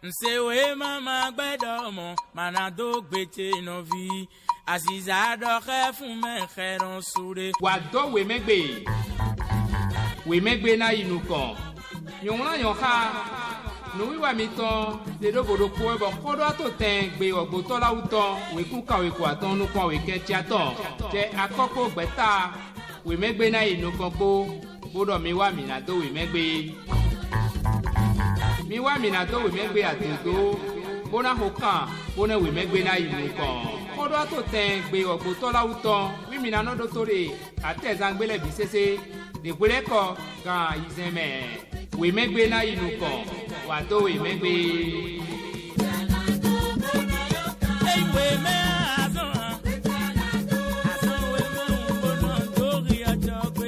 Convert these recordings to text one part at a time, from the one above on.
Nsewe mama gbedomo manado gbete novi Aziza do khefun me kheron sure Wa do we megbe na inuko Yonla yonha No wiwa miton de do bodo ko e bo kodo ato ten gbe ogbo to la uton we ku ka we ku aton nu kon we ke ti aton je akoko gbeta we megbe na inuko po bodo mi wa mi na do we megbe mi wa mi na do we megbe atodo bona hokan bona we megbe na inuko kodo ato ten gbe ogbo to la uton wi mi na no do tore atezan gbele bi sese de gbele ko gan izeme we megbe na inuko wa do we megbe we me azon we me bono tori ajogbe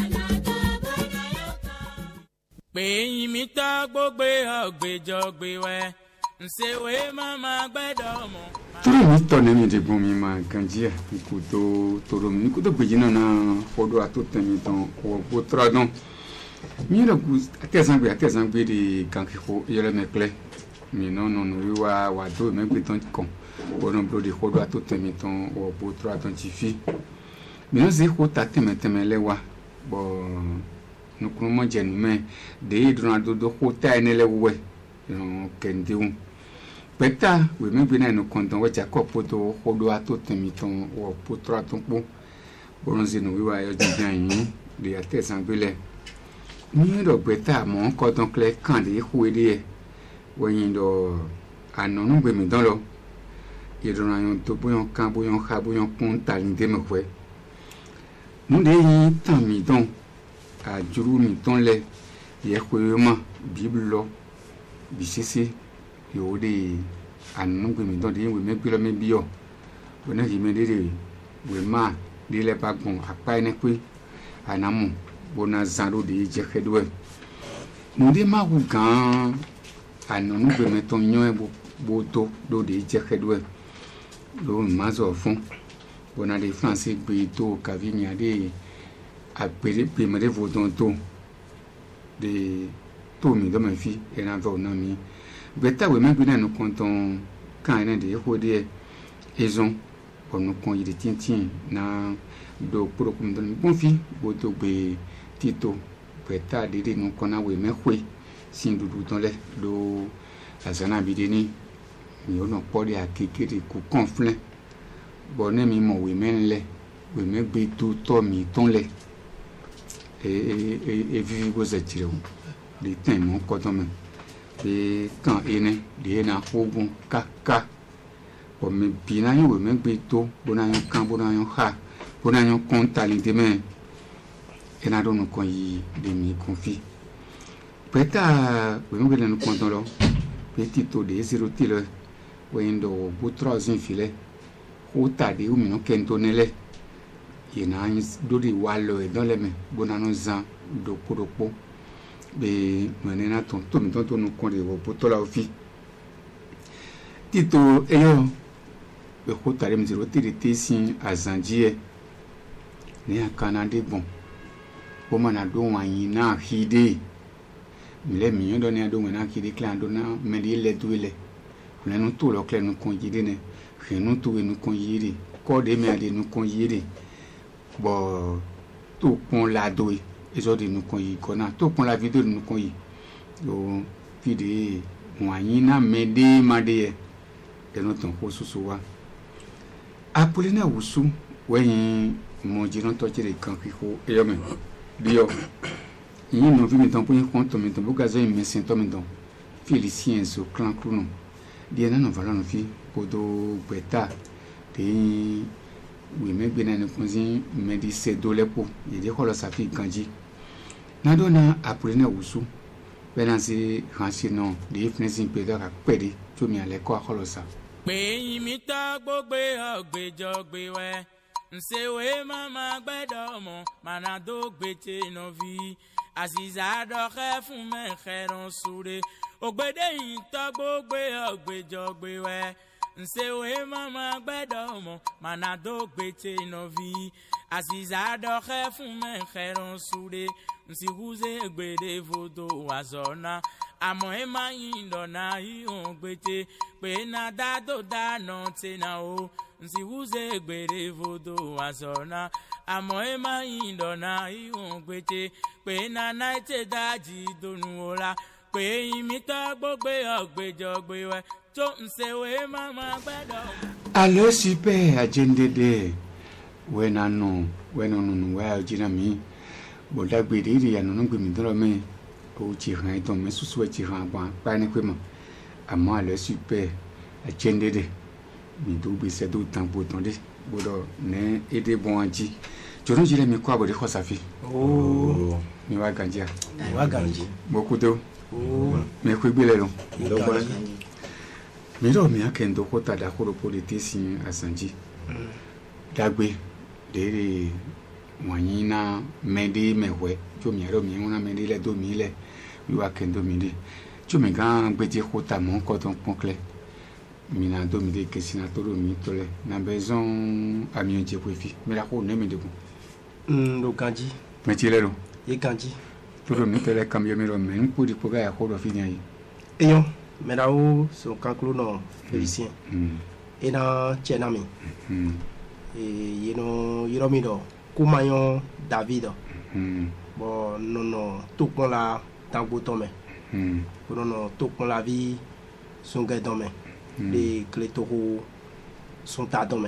pe yin mi ta gbogbe ogbejogbe we nsewe mama gbedomo turu mi tone mi de bon mi ma ganjia ko to toro mi ko to gbejina na fodo atotemi ton o potradon mi le ku atezan gbe de kankiko yele mekle mi no wa do me gbe ton kon o no bro de fodo atotemi ton o potradon ti fi mi no se ko ta teme lewa bo no ko mo je nu me de idron do ko ta ene lewe no kendeun Peta, we megbe na no konton wa Jacob poto hodo ato temiton o potra tonpo boronze no wiwa yo jidan yin de atesan gbele ni do peta mo ko ton kle kan de huede e woyin do anonu gbe mi don lo yedona yon to boyon kan boyon ha boyon kun talin de me kwe nu de yin tan mi don a juru mi ton le ye kwema bible lo bisisi yo de anu gbe mi don de we megbe lo me bio bona ki me de we ma de le bagun apa ene pe anamu bona zaro de je kedwe nu de ma wu gan anu gbe me ton yan bo to do de je kedwe lo ma zo fun bona de france gbe to kavini ade apere pe me de vodon to de to mi do me fi ena vo na mi Beta we megbe na no konton kan ene de hode ezon onu kon yi de tintin na do prokum don bonfi bo to gbe tito beta de no kona we mehwe sin dudu don le do azana bideni mi ono pori akekere ku conflent bonne mi mo we menle we megbe to mi ton le e vivi go za tire de tin mo ko don me de kan ene de na hogun kaka o me bina yo me gbe to bona yo kan bona yo ha bona yo kontali de me ena do no kon yi de mi confi peta we me gbe no konton lo petit to de 0 tile we ndo bu 3 file o ta de o mi no kento nele yena do de walo e don le me bona no zan do podopo be manena ton no konde wo potola ofi tito eyo be ko tare mi zero tirite sin azanjie ni akana de bon o mana do wanyin na hide mi le mi yondo ni ado na hide clan do na me le duele na no to lo clan no konjide ne khenu to we no konjide ko de me ade no konjide bo to kon la doe ezo de nous koyi kona to pon la vidéo nous koyi lo vidéo wanyina mede made e no ton ko susu wa apolina wusu wen mo jiran to jere kan kiko eyo me dio yin no vi mi ton pon konto mi ton bugazo mi mesin to mi don félicien so clan cruno dia na no vala no fi podo beta de we megbe na no konzi medise dolepo ye de ko lo safi kanji Nadona apurene wusu benansi hansino de ifnesin pedo ka pede to mi ale ko akolosa pe yin mi ta gbogbe ogbejogbe we nsewe mama gbedomo manado gbete novi Aziza do khefun me kheron sure ogbede yin ta gbogbe ogbejogbe we nsewe mama gbedomo manado gbete novi Aziza do khefun me kheron sure nsi huze gbede vodo wazona àmọ́ ẹ máa yin dọ̀nà ihun gbètè pé náà dá tó dáná tẹ̀ náà o nsì wúzẹ̀ gbèrè fòdò àsọ̀nà àmọ́ ẹ máa yin dọ̀nà ihun gbètè pé náà náà tẹ̀ dájì dònú ọ̀la pé ìmítọ́ gbogbo ọ̀gbẹ́jọ̀gbẹ́ wẹ̀ tó ń ṣèwé máa gbẹ́dọ̀. Allo super ajendede wenanu wa jina mi boda gbede ya nunu gbe mi doro me o ji han don me susu ji han pa ni pe mo àmọ́ allo super ajendede mi do be se do tan bo ton de bodo ne ede bon anji joro jire mi ko abode ko safi mi wa ganji boku do me ko gbe le lo miro mi akendo ko tada ko ro politisi asanji dagbe dere wanyina mede mewe jo mi ro mi una mede le do mi le mi wa kendo mi de jo mi gan gbeje ko ta mo ko ton ponkle mi na do mi de kesina to ro mi to le na besoin ami onje ko fi mi la ko ne mi de ko do kanji me ti le ro e kanji to ro mi tele cambio mi ro me npu di ko ga ya ko do fi ni ayi eyon Merao son kanklo no Félicien. Et na Tchenami. Et yeno do Koumayon David. Bon non tout pour la tango tome. Bon non tout pour la vie son gars dome. Les clétoro sont à dome.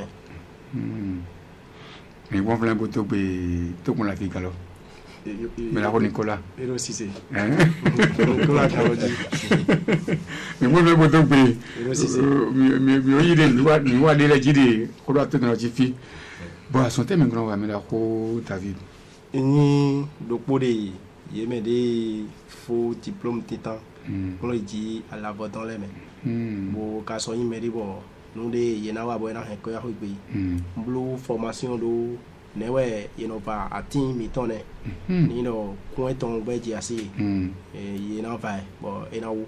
Mais bon plein boto be tout pour la vie alors. Mais la Nicolas. Et aussi c'est. Nicolas Carodi. Mais moi le boto be. Mais oyide ni wa de la jide ko do to na jifi. Bon son thème grand wa me la ko David. Ni do pode yeme de faux diplôme titan. On le dit à la voix dans les mains. Bon ka so yin me di bo no de yena wa bo na he ko ya ho gbe. Blue formation do newe ba atin mi tone ni no ko ton beji asi yena vai bo ena wo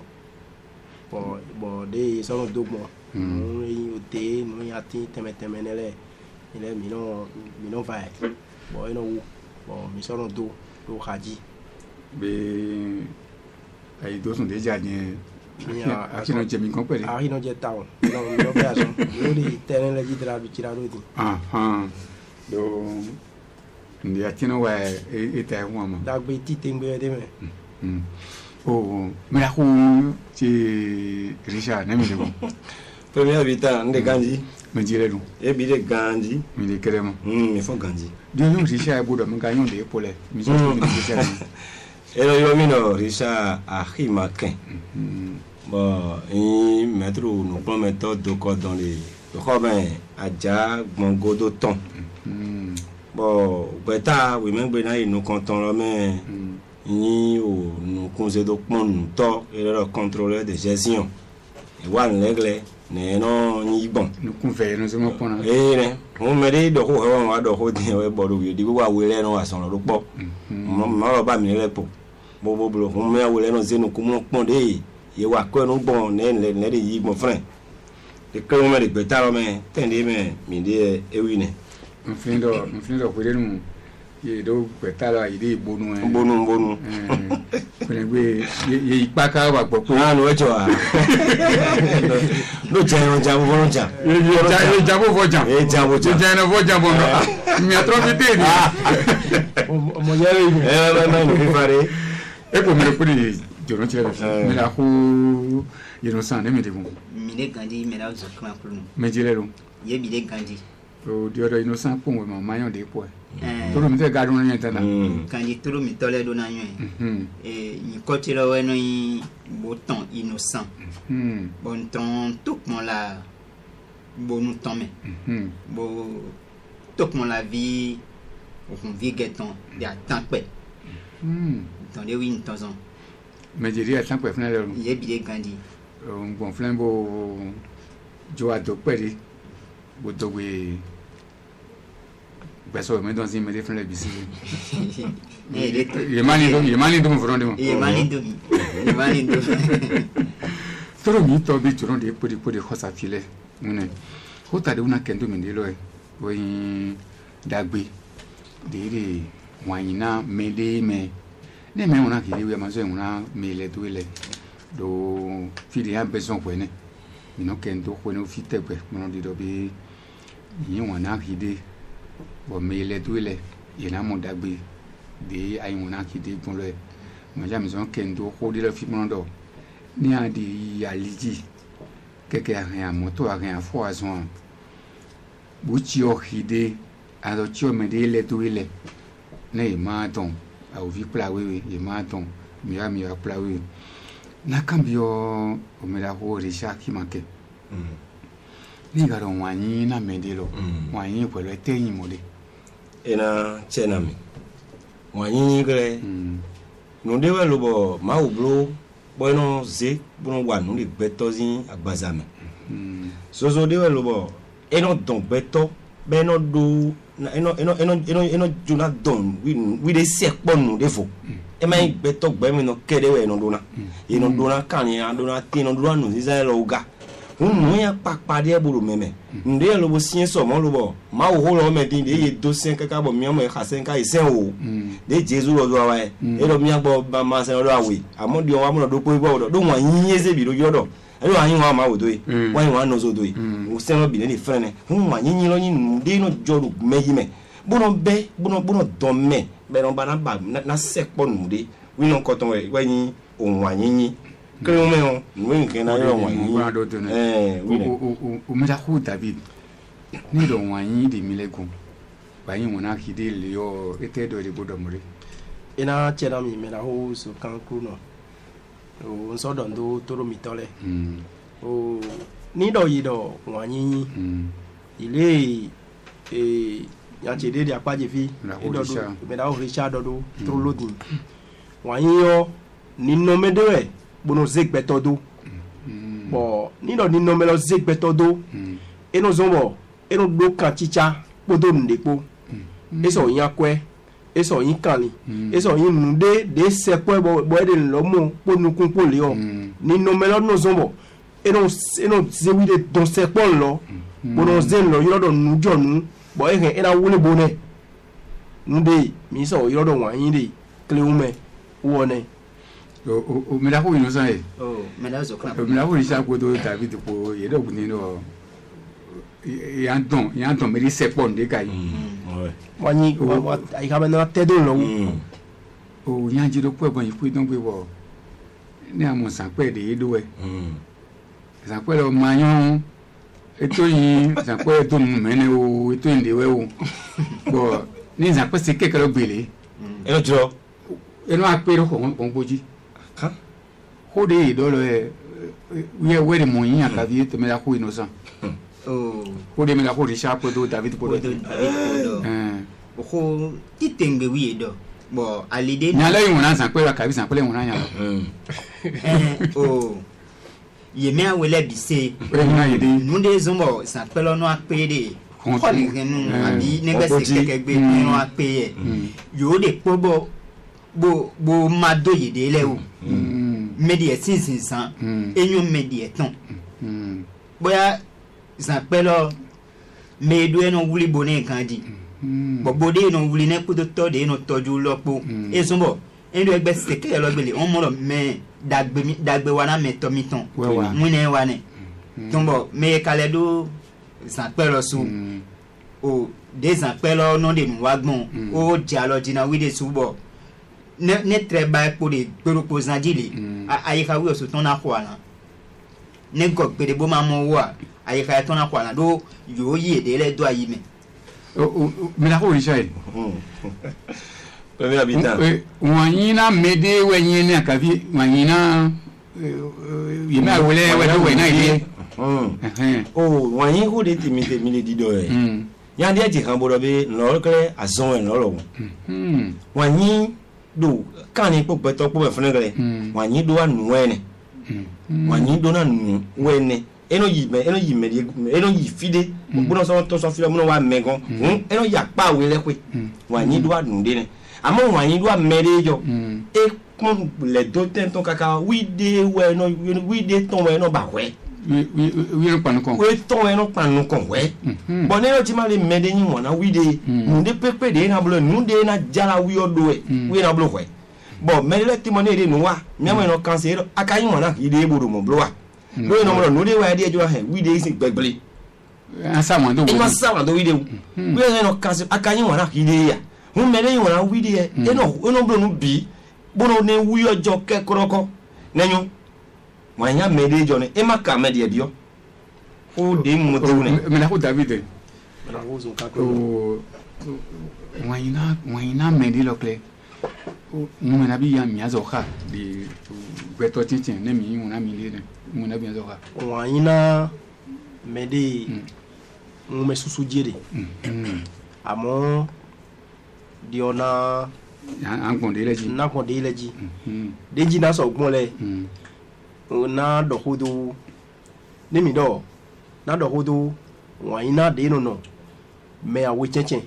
bo de so do mo no yi te no ya tin teme nele ile mi no vai bo ena wo bo mi so do haji be ai do son deja ni aki no je mi kon pere aki no je town no be aso no di tenen le jidra bi tira rodi do ndi atino wa eta wama dagbe titengbe de me me la ko ti Richard na mi de bon premier habitant de Ganji me dire lu e bi de Ganji mi de krema mi fo Ganji de yon Richard bodo me ga yon de pole mi so mi de Richard yo mi no Richard Ahimakin bon i mettre nous prend méthode de code dans les Robin aja gbongodo ton bon beta we men gbe na inu konton lo me yin o nu kunze do pon to et le contrôleur de gestion e wa nlegle ne no yin gbon nu kun fe no se mo pon ne mo me de do ko he wa do ko de we bodo wi di wa we le no wa son lo po mo lo ba mi le po bo blo mo me we le no zenu ku mo pon de ye wa ko no gbon ne le de yi gbon frin de ko me de beta lo me tende me mi de ewine mflindo kwelenu ye do petala ide bonu kwele gbe ye ipaka wa gbo na no ejo a no ja bo ja ye ja bo bo mi atrofite ni mo yere no ni fare e ko me ko ni joro chele me la ko ye no san me de bon mi de Gandhi me la zo kan kulu me jele lo ye bi de Gandhi o di odo innocent po mo mayon de po to ro mi te gadun yen tata Gandhi to ro mi tole do na yen ni ko ti lo we no yin boton innocent bon ton tout mon la bonu ton me bo tout mon la vie on vie geton de temps pe dans les win temps en me diri atan pe fna le ye bi de Gandhi on bon flambo jo ado pe bo do we beso me don sin me defend le bisi ye mani do mo fronde mo ye mani do toro mi to bi turon de podi khosa file mune hota de una kendo mi de lo e oyin dagbe de re wanyina me de me ne me una ki we ma so una me le do le do fili ya besoin kwene ino kendo kwene ufite kwe mono di do bi yi wana hide bo mele duile yena mo dagbe de ayi wana hide bon le mo ja maison kendo ko di le fi mono do ni a di aliji keke a moto a rien foison buchi o hide a do chi o me de le duile ne ma ton a o vi plawe e ma ton mi a plawe na cambio o me la ho risha ki make ni garo wanyi na medelo wanyi pelo etenyi mode ena chenami wanyi gre no de wa lobo ma ublo bono ze bono wa no le beto zin agbazame so de wa lobo eno don beto beno do eno juna don we de sekponu de fo e mai beto gbemi no kede we no dona e no dona kan ya dona ti no dona no zisa lo ga no ya papa de buru meme nde lo bo sin so mo lo bo ma wo lo me din de ye do sen kaka bo mi o me kha sen ka isen o de jesu lo do wa e lo mi agbo ba ma sen lo awe amodi o wa mo do po bo do wan yin ese bi lo yodo e lo ayin wa ma wo do e wa yin wa no so do e o sen lo bi ni frene ma yin lo yin de no joru meyi me bono be bono don me be no bana ba na sekpo nu de wi no koton we wa yin o wa yin kre me o we nke na yo wa yin o me da ku David ni do wa yin di milego ba yin wona hide le yo ete do de bodo more ina chena mi me na ho so kan ku no o so don do toro mi tole o ni do yi do wa yin ile ya chede dia paje fi do me da ho Richard do tro lodin wa yin yo ni no me de bono zegbe todo bo ni do ni no me lo zegbe todo eno zombo eno do kan chicha podo ndepo eso yin akwe eso yin kanli eso yin nude de sepo bo de lo mo ponu kun po le o ni no me lo no zombo eno zewi de don sepo lo bono zen lo yoro do nujo nu bo e era wule bone nude mi so yoro do wa yin de kleume wone o me da ko ino sai me da zo kan me da ko risha ko do David ko ye do ni no yan ton me di sepon de kai wanyi ai ka na te do lo o yan ji do po bon ifu don pe wo ni amon san pe de do we san pe lo mayon eto yin san pe to nu me ne o eto inde we o bo ni san pe se keke lo gbele eno jo eno apero ko gboji kan ko de do lo we de mo yin akavi to me da ko innocent ko de me da ko Richard ko do David ko do ko titengbe wi do bo alide ni ala yin wona san pe akavi san pe le wona yan ye me awele bi se nu de zombo san pe lo no apede ko ni genu abi negbe se keke gbe no apeye yo de pobo bo mado ye de le o medi esinsin san enyo medi eton boya san pe lo me do eno wuli bone kan di bo de no wuli ne kudo to de no toju lopo e zombo endo egbe se keke lo gbele on mo lo me dagbe wana me to miton mwine wane tombo me kaledo san pe lo su o de san pe lo no de mu wagbon o jalo dina wi de subo ne tre ba po de gboro zanjile ayika wi o so ton na ko ala ne go gbede bo ma mo wa ayika ton na ko ala do yo yi de le do ayi me me la ko Richard premier habitant wanyina mede wenyine akavi wanyina yema wele we na ile wanyi ko de timi le dido e yan de ti kan bodo be no kre azon e no lo wanyi do kan ni popo to popo fun gele wanyi do anu ene wanyi do na nu wene eno yi fide bono so to so fide mo wa megon eno ya pa we le pe wanyi do anu de ne amo wanyi do amere yo e kon le do ten ton kaka we de ton we no ba we no panu kon we ton we no panu kon we bon ne ti ma le mede yin wona we de nu de pepe de na blo nu de na jala we odo e we na blo we bon mais le timone de noa miamo no cancer akayi wona ide buru mo bloa no no mo no de wa de jo he we de sin gbegbele asa mo do e ma sa do we de we no cancer akayi wona ide ya hun me le wona we de e no bro no bi bono ne wi ojo ke kroko nenyo wanya me de jo ne e ma ka me de bio o de mo to ne me la ko David na uzo ka ko waina me di lokle mo na bi ya mi azoka di beto chichen ne mi una mi le mo na bi azoka waina me de mo me susu jere amo di ona an kon de leji na kon de leji deji na so gbon le na do hodo ne mi do na do hodo waina de no me awe chechen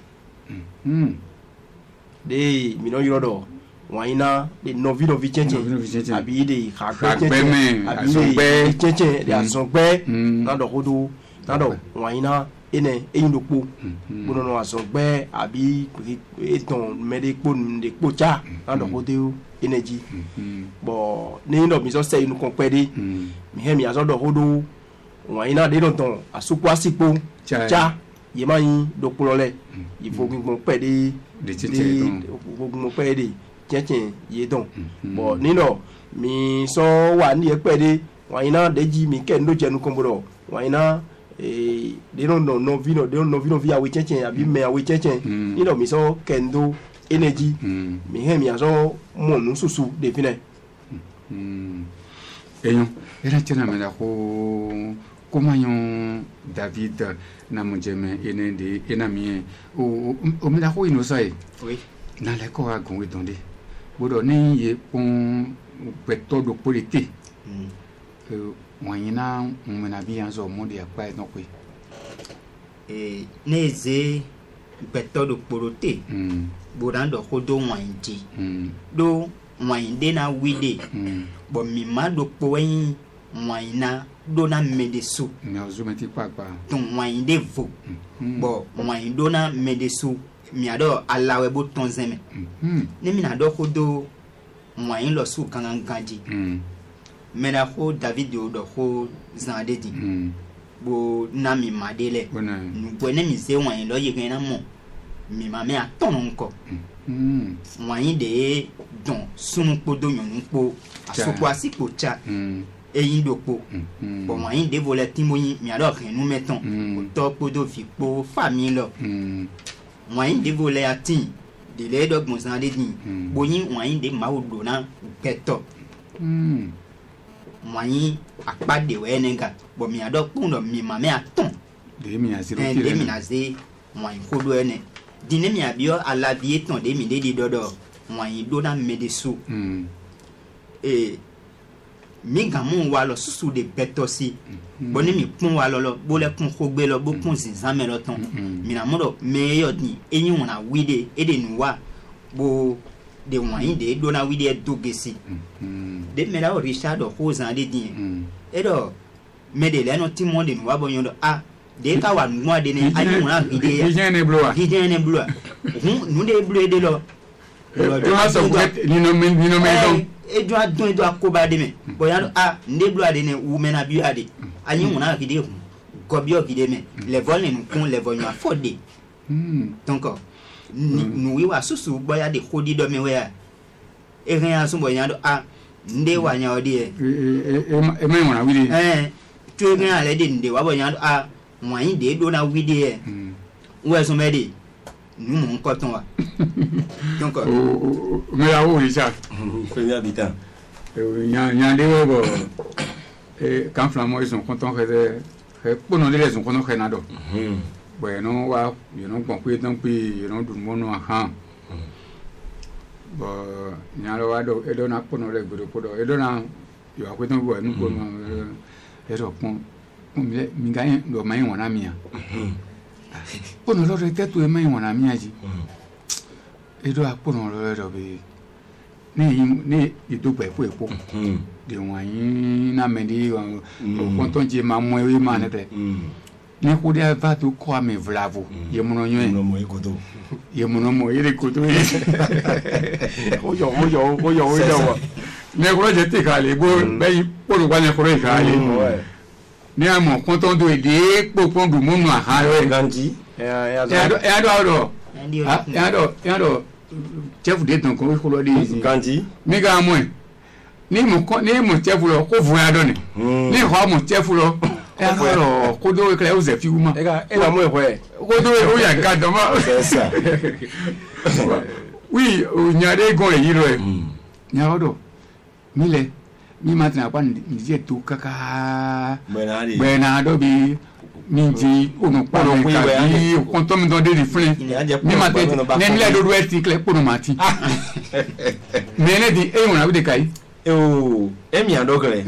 de mi no yoro waina de novi chechen abi de khagbe chechen abi de chechen de asongbe na do hodo na do waina ene eyindopo bono no asongbe abi eton medipo de pocha na do hodo energy bo ni no mi so se inu kon pe de mi he mi aso do hodo waina de don ton asupo asipo cha ye ma yin do polole ifogun pe de chechen ogun pe de chechen ye don bo ni no mi so wa ni e pe de waina deji mi ke ndo jenu konboro waina they don't know vino via we chechen abi me we chechen ni no mi so kendo energy mi he mi aso mo nu susu de fine eyon era chena me da ko mayon David na mujeme ene de enami o me da ko ino sai oui na le ko agun we donde bodo ni ye pon peto do polite wanyina mena bi anzo modi akwa no kwe neze peto do porote bodan do hodo wanji do wande na wide bo mi ma do poen waina do na medesu na zumeti papa ton wande vo bo wando na medesu mi ado alawe bo tonzeme ne mi na do hodo wain lo su kan ganji mena ko David do ko zande di bo na mi madele nu bone mi se wain lo ye na mo mi ma me aton nko wain de don sunu podo yon po asopo asipo cha eyin do po bo wain de volet timoyin mi ado ken nu meton o to podo fi po famille lo wain de volet atin de le do gbon zande di bo yin wain de ma o do na peto moyen akpade wenenga bo mi ado pundo mi ma me aton de mi asiro kire de mi naze moyen kodo ene dine mi abio ala vie ton de mi de dodo moyen do na medesu mi gamu wa lo susu de betosi bo ni mi pun wa lo bo le kun khogbe lo bo kun zinzame lo ton mi na modo me yo ni eyin wona wide ede nuwa bo de moyen de do na wide do gesi de me la Richard ko zande di edo me de le no timon de nuwa bo yondo de ka wa nwa de ne ayi wona vide ya gidien ne bloa nu de blue de lo do aso ni no me don edo adun edo akoba de me bo yando nde blue de ne wu me na bi ade ayi wona vide gobio vide me le vol ne kun le vol no afford donc nu wi wa susu boya de khodi do me we e ren asun bo yando nde wa nya odi e me wona wi tu ren ale de nde wa bo yando moyen de do na wi de we so me de nu mo nko ton wa donc me la wo Richard premier habitant nya de wo bo quand flammo ils sont contents que pour nous les sont contents que na do bueno wa you know kon donc puis you know du mono bo nyalo wa do edo na pono le guru podo edo na yo akweto bo nu ko edo pon mi gain do mai wona mia pono lo rete tu mai wona mia ji edo apono lo edo be ni itu pe fu epo de wan na me di o konton je ma mo e ma ne te ni ko de va to ko ame vlavo ye mono nyo no mo ikoto ye mono mo ye ko to o yo wa ne ko je te ka le bo be po lo wa ne ko re ka le ni amo kon ton do ede po pon du mo nu aha re ganji ya do chef de ton ko lo de ganji mi ga mo ni mo chef lo ko fu ya do ni ho mo chef lo alors ko do kle o ze fi uma e la mo e ko do o ya ga do ma c'est ça oui o nyare gon yi ro e nya do mi le mi matina kwa ni je to kaka bena do bi mi ji o no pa no ka bi kon to mi don de refrain mi matina ne mi le do do eti kle po no mati me ne di e wona bi de kai o e mi andokle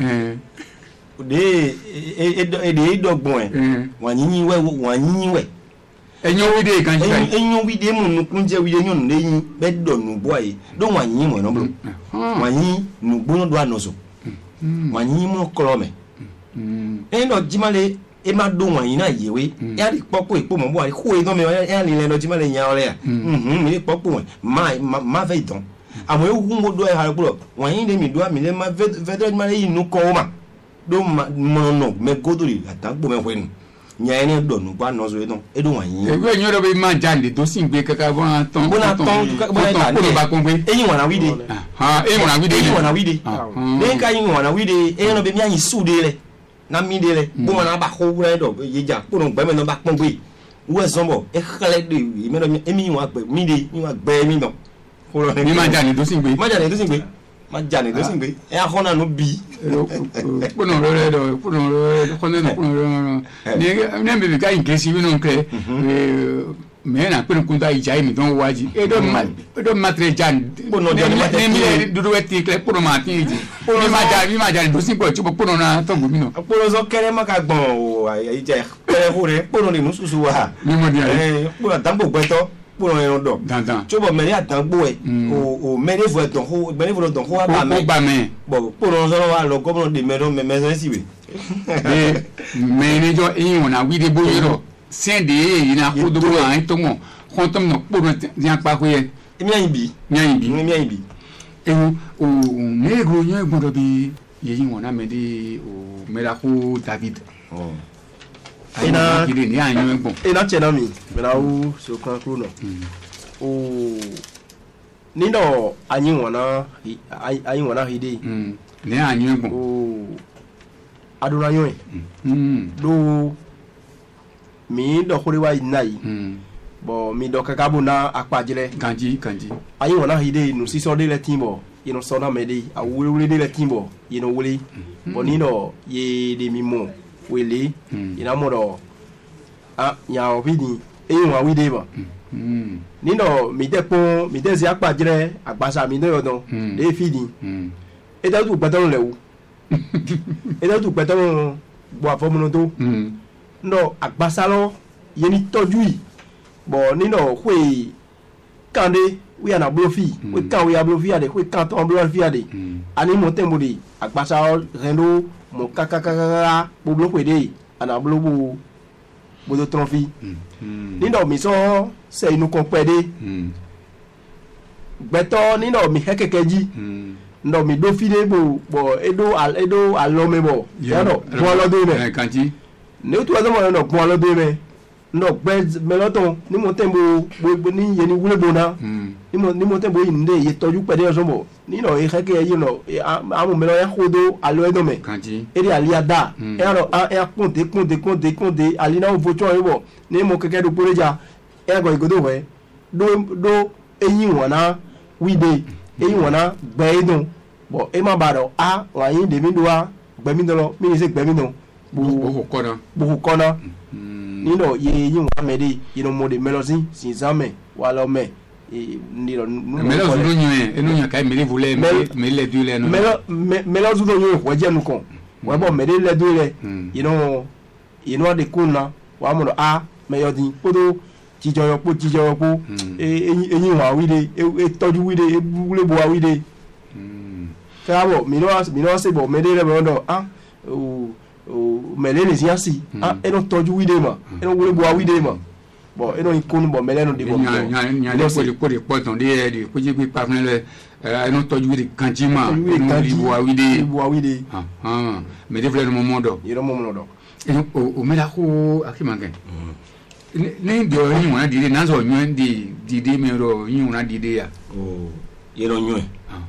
de dogbon wanyin we enyo wi de kan kai enyo wi de mu nu kunje wi de nyon leyin be do nu boy do wanyin mo no bro wanyin nu gbono do anoso wanyin mo krome eno jimale e ma do wanyin na yewe ya ri popo epo mo bo ko e do me ya ni le no jimale nya ore ya mi popo ma ve don amo e wu mo do e ha bro wanyin de mi do mi le ma ve do jimale yi nu ko ma do no me godori atagbo me hwenu nya ene do nu gba no zo e don e do wanyin e nyo do be ma jande to sin gbe kaka bona ton bona ba kon gbe eyin wana wi de eyin wana wi de ne ka yin wana wi de e no be mi ayin su de le na mi de le bo mana ba ko we do ye ja ko no gbe me no ba pon gbe we sombo e khale de me no emi wa gbe mi de mi wa gbe mi no ko lo mi ma jande to sin gbe ma jande to sin gbe e akona no bi puno re do kono no ni ne be ka in kesi no kre me na puno kunta ijai mi don waji e do matre jan puno de ne mi do eti kle puno ma tin ji mi ma ja do sin po chupo puno na to gumi no puno zo kere ma ka gbon o ije kere hore puno ni nususu wa mi mo dia puno dambo gbeto puno eron do dandan chupo me ri atangbo e o me ri vo don ho me ri vo don ho wa ba me bo puno zo wa lo governor de me siwe me ni jo yin wona wi de bo yiro sende ina ko do wa to mo kontom no puno yan pa ko ye mi ayin bi e o me go yan gbodo bi yin wona me de o me la ko David ina kiri ni anyo egbon ina chena mi na u so kan kru no o nindo anyin wana hide ni anyo egbon o aduna yo do mi do khori wa inai bo mi do kaka buna apajire kanji anyin wana hide no siso de le timbo you know so na mede a wuli de le timbo you know wuli bo nindo ye de mi mo wele ina modo ya obidi eyin wa wi de ba nino mi de si apajire agbasa mi de odon de fidi e da tu gbeton lewu e da tu gbeton bo afomuno to no agbasa lo ye ni toju yi bo nino hwe kande we ana blofi we kan we ablofi ade we kan ton blofi ade ani mo tembo de agbasa rendo mo kakakaka bublo kwede ana blobu bodo tronfi nindo mi so se inu kon pede gbeto nindo mi hekekeji ndo mi do fide bo edo alome bo yado bo lo do me kanji ne tu azo mo ndo bo lo do me ndo gbe meloton ni mo tembo bo ni ye ni wule bona ni mo tembo inde ye toju pede ozo bo nino e heke yi no amu melo ya khodo alo edo me kanji eri aliada e aro e konde alina o vocho ebo ni mo keke do poreja e go igodo we do eyin wona wide eyin wona gbeidun bo e ma baro wa yin de mi do wa gbe mi do lo mi se gbe mi do bu kona nino ye yin wa mede ino mo de melosin sinzame wa lo me nilo melo zulu nyi enu nya kai mele vule mele dule no melo zulu nyi waje nu kon wa bo mele dule ino de kunna wa mo me yodin podo jijoyo po eyin wa wide e toju wide e bule bo wa wide ka bo mi no se bo mele le bo do mele les yasi ah eno toju wide ma eno wole bo wide ma bon eno ikunu bon mele no de bon nya le ko de poton de ko je bi pa le eno toju wide kanjima eno li bo wide mais de vle no momodo yero momodo eno o mela ko akimange ne do yin wona di na so nyen di me ro yin wona di ya yero nyen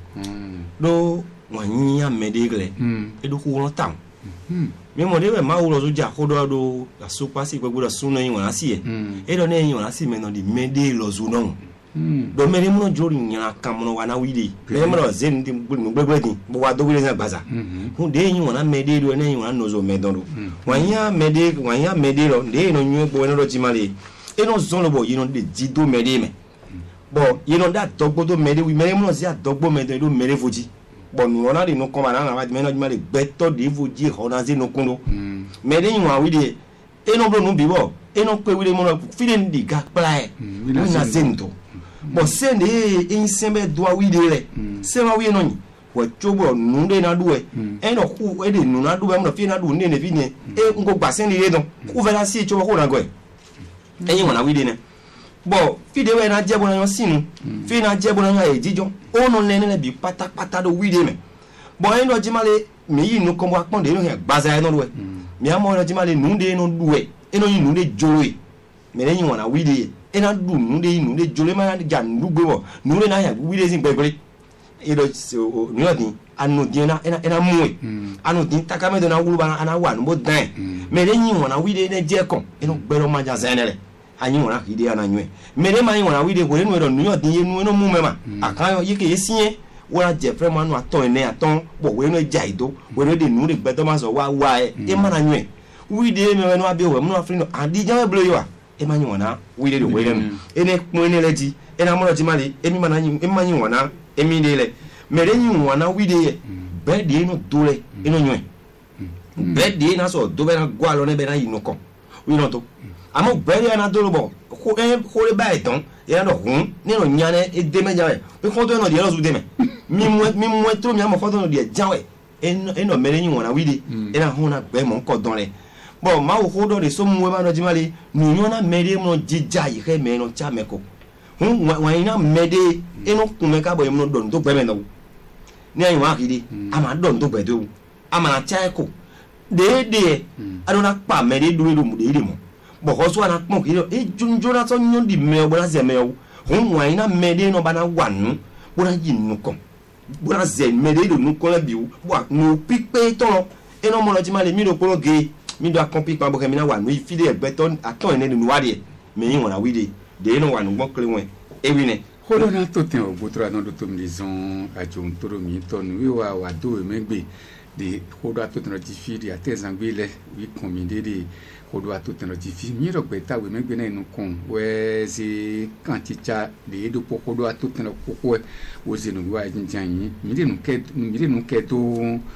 do wani ya medigle edu ko won tan mi mo de be ma wo lo ja ko do la so pasi gbogbo do sunu yin wona si e do ne yin wona si me no di mede lo zu no do me mo jori nya kan mo wana widi me mo zen di gbogbo di bo wa do wile na gbaza hu de yin wona mede do ne yin wona no zo me don do wani ya mede lo de no nyu bo no do ti male e no zon lo bo yin no de di do mede me bon yin no da dogbo do mede wi me mo si adogbo me do mede foji bon nous on a dit nous comme on a dit maintenant les bêtes de vous dire on a dit nous kondo mais les gens oui dit et non nous bibo et non que oui les mon filen di gak plaé nous na zento bon c'est des insembe doit oui dit c'est ma oui non wa chobo nous de na doué et non ku et de nous na doué mo fi na doué ne fi ne et ngo gba sen ni don ku vera si chobo ko na go et yin na oui dit ne bon fi de we na je bo na yo sinu fi na je bo na ya ejijo ono nene bi pata do wide me bon eno jimale mi yi no kombo akpon de no he gbaza eno do mi amo no jimale nu de no duwe eno yi nu de joloe me len yi wona wide ena du nu de yi nu de joloe ma ja nu gbe bo nu le na ya wide sin gbegbe edo nu yodi anu di na ena muwe anu di takame do na wulu ba na wa nu bo dan me len yi wona wide ne je kon eno gbero ma ja zenele anyi wona hide ana nywe mere ma yi wona wide ko enu no yo din enu no mu mema akan yo yike yesie wona je frema anu aton ene aton bo we no ja ido we no de nu de gbedo ma so wa e ma na nywe wide me no abi we mu afri no adi jan eblo yo e ma yi wona wide de we dem ene mo ene leji ena mo ti mali emi ma na yi e ma yi wona emi de le mere yi wona wide ye be de no dole eno nywe be de na so do be na gwa lo ne be na yi no kon we no to amo beri ana dolo bo ko le ba eton ya no hun ni no nyane e de me jawe pe ko to no de lo zu de me mi mo to mi amo ko to no de jawe e no mere yin wona widi e na hun na gbe mo ko don le bo ma wo ko do de so mu ma no jimale nu nyo na mere mo jija yi he me no cha me ko hun wa ina mede e no kun me ka bo mo don to gbe me no ni ayin wa kidi ama don to gbe do ama na cha ko de adona pa mede du mu de mo bo so na pon kiri e junjora so nyon di me bo na ze me o hun wa ina mede no bana wanu bo na yinu kon bo na ze mede do nu kon la biu bo no pipe ton e no mo lo ti ma le mi do polo ge mi do akompi pa bo ke mi na wanu ifide egbeton aton ene nu wade me yin wona wide de no wanu gbon kle won e wi ne hodo na to ten o botra no do to mi zon ajo ntoro mi to nu wi wa do e megbe de hodo a to ten notifier de atezangbe wi combiner de hodo a to ten notifier mi ro pe ta we megbe na inu kon we ze kanticha de do po hodo a to ten ko wo ze nu wa jinjan yin mi de nu ke to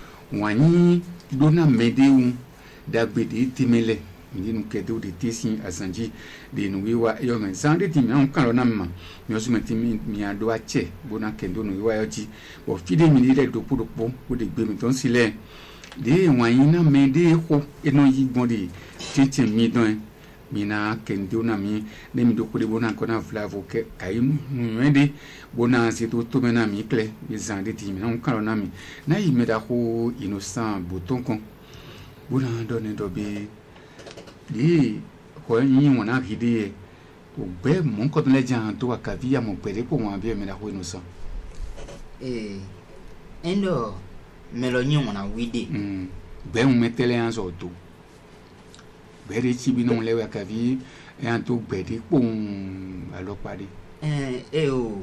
wani do na medeu dagbe de timele mi nu ke do de tisin asanji de nu wi wa yo men sande ti mi an kan lo na ma mi o su me ti mi ado a che bona kendo nu wi wa yo ji bo fide mi le do podopo o de gbe mi ton sile de wan na me de ho eno yi gbon de tete mi don mi na kendo na mi de mi do ko de bona ko na flavo ke kai mu de bona se to me na mi kle mi sande ti mi an kan lo na mi na yi me da ho innocent boton kon bona do ne do be di ko yin wona hidi o be mon ko le jan to ka via mo pere ko mo abi me la ho innocent endo me lo yin wona wide be un metele an so to be re ti bi no le wa ka vi e an to be de po alo pade o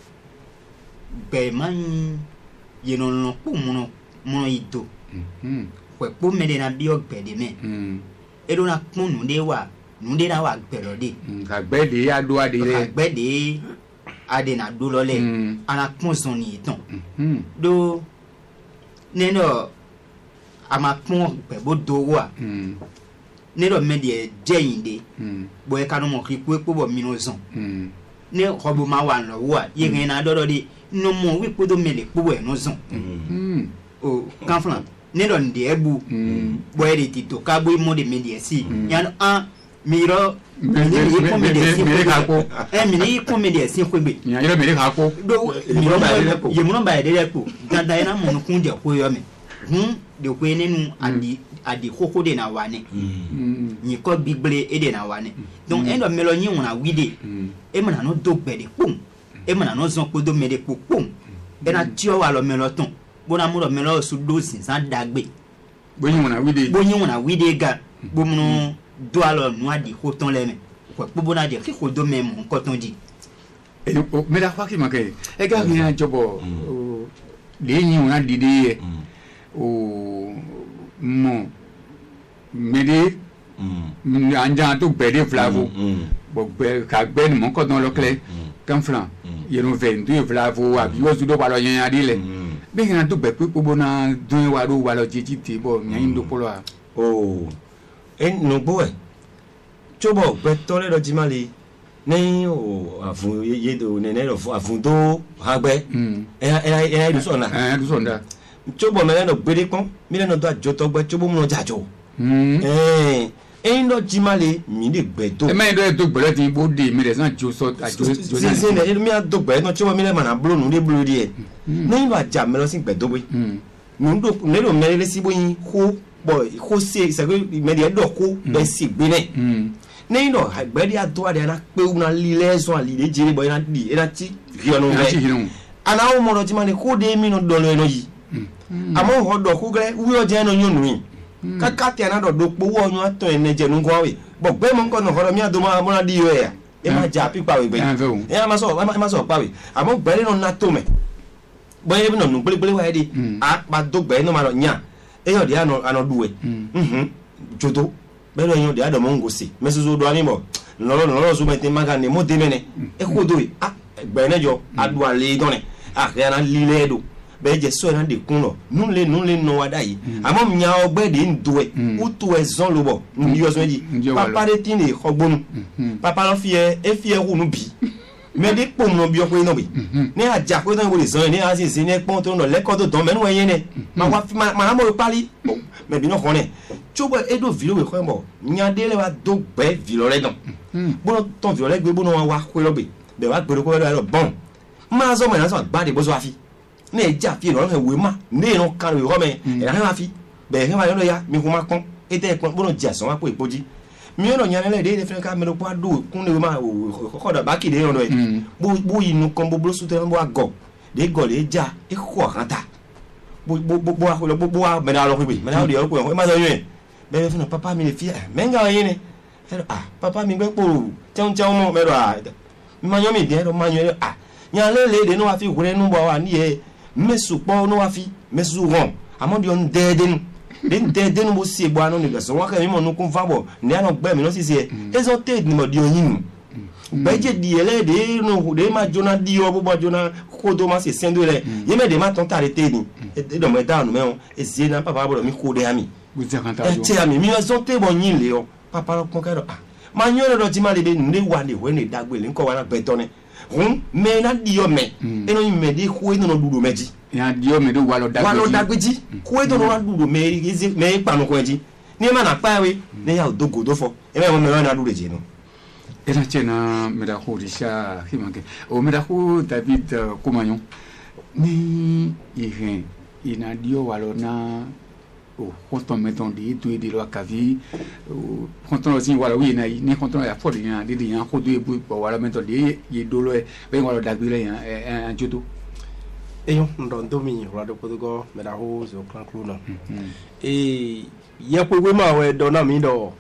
be man ye no no po mo ido ko po me de na bi o be de me edo na pon nu de na wa gbero de agbede ado ade le agbede ade na do lo le ana pon son ni ton do neno ama pon pe bo do wa neno me de jeyinde bo e kanu mo ki ku epo bo mi no zon ne robo ma wa lo wa ye rin na do de no mo wi po do me le po bo e no zon o kanflan ne don de ebu boy de tito ka boy mo de mediasi yan an miro mini ko mediasi ko mini ko mediasi ko be yan ira mere ka ko do miro ba de ko ye mo ba de ko dada ina mo no kunje ko yo me de ko enenu adi koko de na wane ni ko bible e de na wane donc en do melo nyi wona wide e mo na no do gbe de pum e mo na no zon ko do me de pum e na ti o wa lo melo ton bona mo lo melo su do sin san dagbe bonyi wona wide ga bo mo do alo no adi ko ton le me ko bona de ko do me mo ko ton di e o me da fa ki make e ga ni a jobo le nyi wona dide o mo mede anja to bede flavo bo be ka gbe ni mo ko don lo kle kan flan yero 22 flavo abi wo su do ba lo yan adile be kan to be pe po na dun wa do wa lo jiji ti bo yan do polo a o en no bo e chobo be tole do jimali ni o afun ye do ne ne do afun do hagbe e du sonda chobo me no gbede pon mi le no do ajo to gbe chobo mu no jajo ndo jimale mi le gbe to e me do to gbe ti bo de mi le san jo so ajo se ne mi a do gbe no chobo mi le mana blo nu le blo ri e ni ndo aja me lo sin gbe do we nu ndo ne lo me le si bo yin ko bo ko se me de do ko be si gbe ne ni ndo gbe di ado ade na pe una lile so ali le jere bo ina di ina ti ri onu be ana o mo do jimale ko de mi no do lo eno yi amo ho do ku gre wi o je no yonu yi kaka ti ana do po wo yan to ene je nu ko we bo gbe mo nko no ho mi ado ma mo na di yo ya e ma ja pi pa we gbe e ma so pa we amo gbe no na to me bo e bi no nu gbele wa di a pa do gbe no ma no nya e yo di ano duwe jodo be no yo di ado mo ngosi mesuzo do ani mo no so me te maga ne mo de mene e ko do a gbe ne jo adu ale don ne a ya na lile do be je so na de kun no nunle no wada yi amo nya ogbe de ndoe utu ezon lobo ni yo so ji papa de tin e khogbonu papa lo fie ru nu bi me de pom no bi o ko ino bi ni aja ko tan wo le zon ni a si ni pon to no le ko to don me nu yen ne ma wa fi ma mo pali me bi no ko ne chobo edo vilo we ko mo nya de le wa do gbe vilo le don bo ton vilo le gbe bo no wa ko lo be wa gbe ko lo bon ma zo mo na so gba de bo so afi ne ja fi ro we ma ne no kan we ro me e la ma fi be he ma yo ya mi ko ma kon e te kon bo no ja so wa po ipoji mi no nya le de fe ka me lo pa do kun ne ma ko da ba ki de no e bu inu kon bo su te bo ago de go le ja e ko kan ta bo me da lo pe me da lo ko ma so yin be fe no papa mi le fi me nga yin ne papa mi gbe po cheun mo me ro mi ma yo mi de ro ma yo nya le de no wa fi gure nu bo wa ni e mesu po no wa fi mesu ron amon di on dede nu bo si egbo anu ni beso wa ka mi mo nu kun fa bo ni ano gbe mi no si se ezo te ni mo di oyin beje di ele de no de ma jona di o bo jona ko do ma se sendo le ye me de ma ton tare te ni e do me da nu me o e si na papa bo mi ko de ami bu je kan ta jo e ti ami mi ezo te bo yin le o papa lo kon ka do ma nyo do ti ma le de ne wa le we ne dagbe le nko wa na beto ne me na dio me eno me di ko eno no dudu meji ya dio me do walo dagbeji ko eno no dudu me izi me panu ko eji ni ma na pa we ne ya odogo do fo e me mo me na dudu je no era chena me da ho risha himanke o me da ho David Komanyon ni ihe ina dio walo na o konton meton di tu di lo akavi o konton sin wala wi na ni konton ya fodi ya di ya ko do ebu po wala meton di ye dolo e be wala dagbile ya en jodo eyo ndo mi rado ko go me da ho zo clan crew no ye ko we ma we do na mi do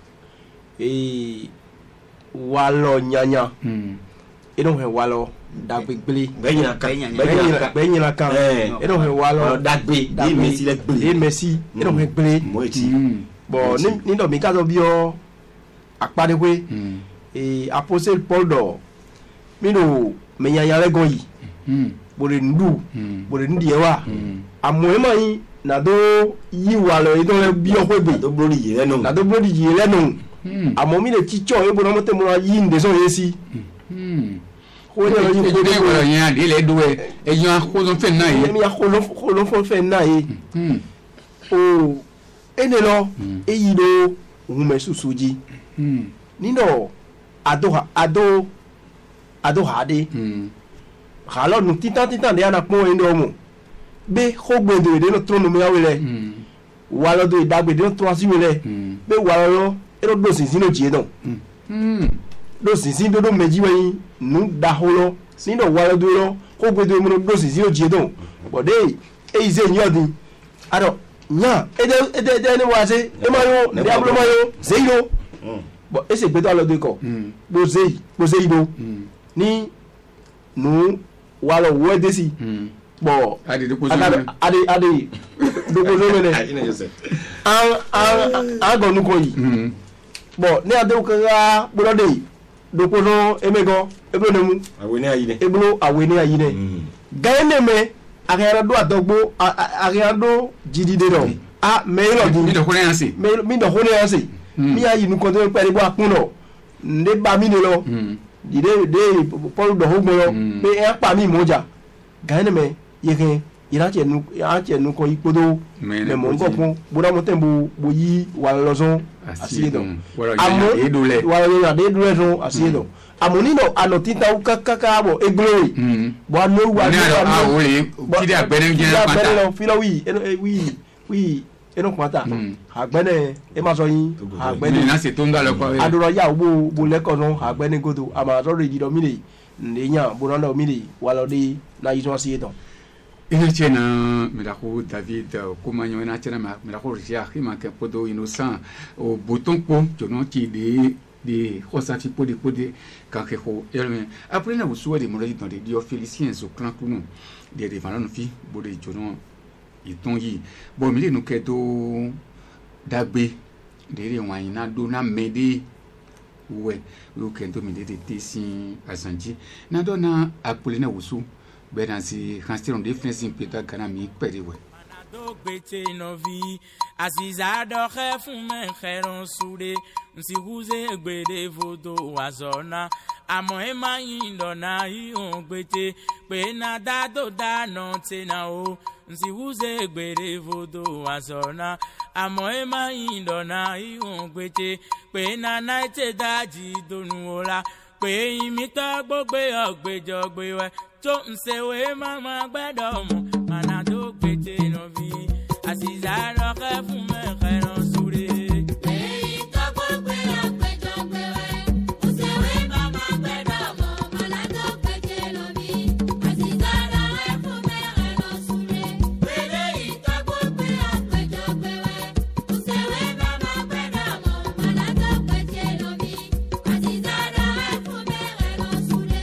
walo nyanya eno he walo dagbegbele benyina kan eno he walo dagbe di mesi le gbele mesi eno he gbele mo ti bo ni do mi ka so bi o apade we apostle Paul do mi no me nyanya le go yi bore ndu bore ndi e wa amoe ma yi na do yi walo e do le bi o pe do blori yi le no na do blori yi le no amo mi le chicho e bo na mo te mo yi nde so yesi ko de lo yi ko de wala yan de le do e yan ko lo fe na yi mi ya ko lo fo fe na yi o ene lo eyi do hume susuji nino ado hade halo nu titan de ana pon endo mo be khogbe de no trono mi awele walo do idagbe de no tro asiwele be walo ero do sinsin no jie don do sinsin do meji wen nu da holo nino walo do lo khogbe de mo do sinsin no jie don bode e ze nyodi aro nya ede ni wa se e ma yo ndi ablo ma yo zeiro bo ese gbe to lo de ko bo zei do ni nu walo wedesi bo ade do ko mene an nu ko yi bo ni ade ko ga bo lo de do ko no emego eblo nemu awe ni ayine gaene me agera do adogbo agera do jidi de do me lo di mi do ko yansi mi ayi nu ko to pere bo apuno nde ba mi ne lo de polu do hogbo lo be e pa mi moja gaene me yeke ira che nu ko ipodo me mo ngo fun bo da mo tembo bo yi wa lo so asido amo wa de dule so asido amoni no anotita ukaka bo eglori bo anu wa ni kidi agbene je pata filo wi eno pata agbene e ma so yin agbene na se to nga lo ko adoro ya bo le ko no agbene godo ama so re jido mi le nya bo na mi le wa lo de na yi so asido ina chena miracle David kumanyo ina chena miracle ria hima ke podo innocent o bouton po jono ti de khosati podi ka ke ho elme après na usuwa de mori dans des dio félicien so clan kunu de valano fi bo de jono iton yi bo mi le nu ke do dagbe de re wan ina do na mede we o ke do mi de tesin asanji na do na après na usu benansi hanstiron de fensin peta kana mi periwe do gbete no vi asiza do khefun men kheron sude nsi huze gbede vodo wazona amo e mayin do na yi on gbete pe na da do da no te na o nsi huze gbede vodo wazona amo e mayin do na yi on gbete pe na na te da ji donu ola pe imi to gbogbe ogbejogbe we tó ń ṣe wé mama gbẹ́dọ̀ mọ̀ màná tó pété lọ fi àṣìṣà lọ́kẹ́ fún mẹ́kẹ́rán súré. èyí tó gbogbo àpéjọpé wẹ́ ń ṣe wé mama gbẹ́dọ̀ mọ̀ màná tó pété lọ fi àṣìṣà lọ́kẹ́ fún mẹ́kẹ́rán súré. èyí tó gbogbo àpéjọpé wẹ́ ń ṣe wé mama gbẹ́dọ̀ mọ̀ màná tó pété lọ fi àṣìṣà lọ́kẹ́ fún mẹ́kẹ́rán súré.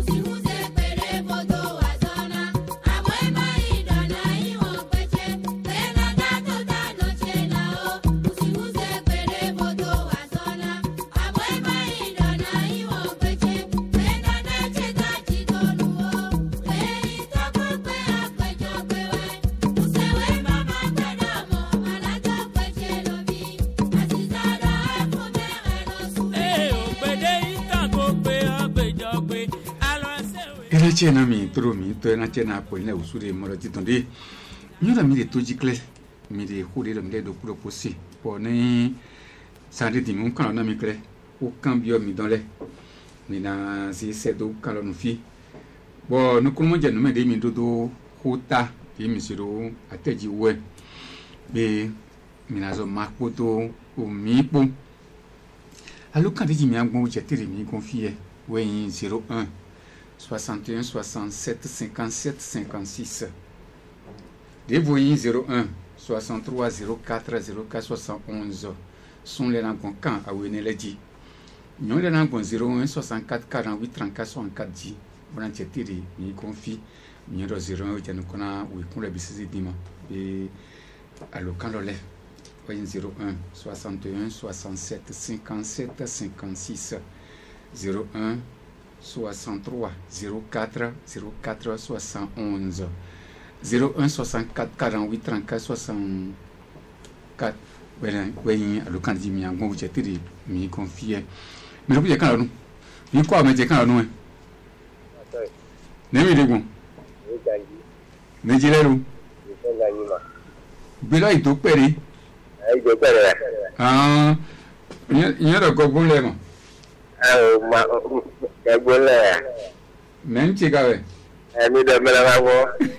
chena mi tro mi to na chena po ina usure moro titonde nyora mi de tojikle mi de khode do mi de do posi po ni sande di mun kan na mi kle o cambio mi dans le mi na si se do kan no fi bo no ko mo je no me de mi do hota ti mi siro ateji we be mi na zo makoto o mi po allo kan de mi agbon je tere mi confie we 01 61 67 57 56 Dévoyez 01 63 04 04 71 sont les langues quand à Weneledi. Nous les langues 01 64 48 34 64 10. Bon entièreté ni confie ni 01 où nous connaissons où qu'on les bisous dima et à l'occasion le 01 61 67 57 56 01 63 04 04 71 01 64 48 34 64 oui à l'occasion du mien bon vous êtes mi confier mais vous êtes quand nous ni quoi mais quand nous ne mi de bon ne dire nous Belo itu peri. Ayo pere. Ah. Ini ada kau boleh mah. Ma ya boleh. Menci kau. Ini dah melawan.